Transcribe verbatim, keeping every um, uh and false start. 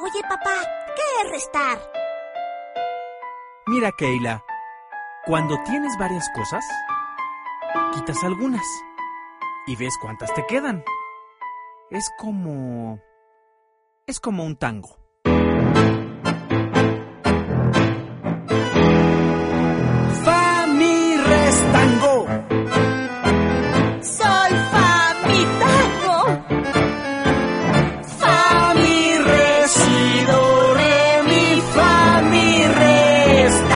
Oye, papá, ¿qué es restar? Mira, Keila, cuando tienes varias cosas, quitas algunas y ves cuántas te quedan. Es como... es como un tango.